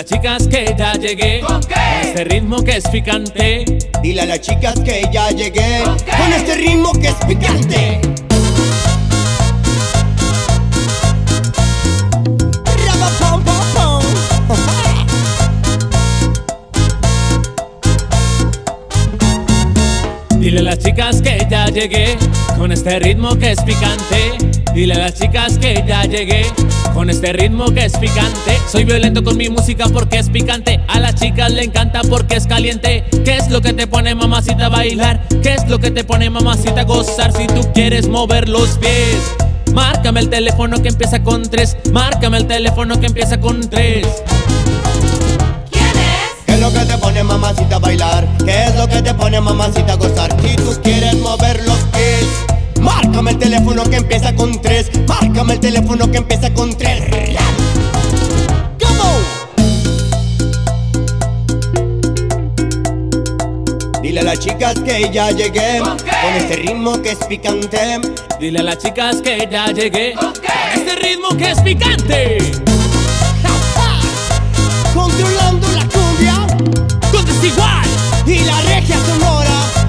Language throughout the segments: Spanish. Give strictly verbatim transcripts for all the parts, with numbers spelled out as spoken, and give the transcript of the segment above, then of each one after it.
las chicas que ya llegué. ¿Con qué? Con este ritmo que es picante. Dile a las chicas que ya llegué con este ritmo que es picante. Dile a las chicas que ya llegué con este ritmo que es picante. Dile a las chicas que ya llegué con este ritmo que es picante. Soy violento con mi música porque es picante. A las chicas le encanta porque es caliente. ¿Qué es lo que te pone, mamacita, a bailar? ¿Qué es lo que te pone, mamacita, a gozar? Si tú quieres mover los pies, márcame el teléfono que empieza con tres. Márcame el teléfono que empieza con tres. ¿Qué es lo que te pone, mamacita, a bailar? ¿Qué es lo que te pone, mamacita, a gozar? Si tú quieres mover los pies, márcame el teléfono que empieza con tres. Márcame el teléfono que empieza con tres. ¡Come on! Dile a las chicas que ya llegué ¿Con qué? con este ritmo que es picante. Dile a las chicas que ya llegué ¿Con qué? con este ritmo que es picante. Controlando la cumbia Con Desigual y la regia sonora.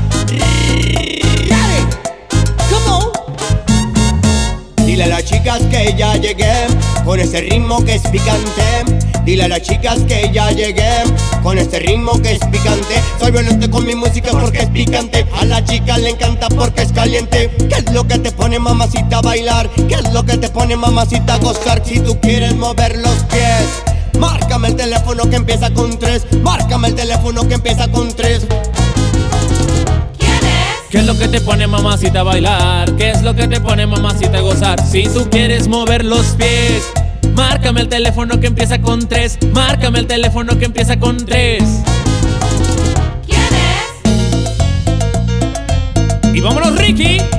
Dale, come on. Dile a las chicas que ya llegué con este ritmo que es picante. Dile a las chicas que ya llegué con este ritmo que es picante. Soy violento con mi música porque es picante. A la chica le encanta porque es caliente. ¿Qué es lo que te pone, mamacita, a bailar? ¿Qué es lo que te pone, mamacita, a gozar? Si tú quieres mover los pies, márcame el teléfono que empieza con tres. Márcame el teléfono que empieza con tres. ¿Qué es lo que te pone, mamacita, a bailar? ¿Qué es lo que te pone, mamacita, a gozar? Si tú quieres mover los pies, márcame el teléfono que empieza con tres. Márcame el teléfono que empieza con tres. ¿Quién es? Y vámonos, Ricky.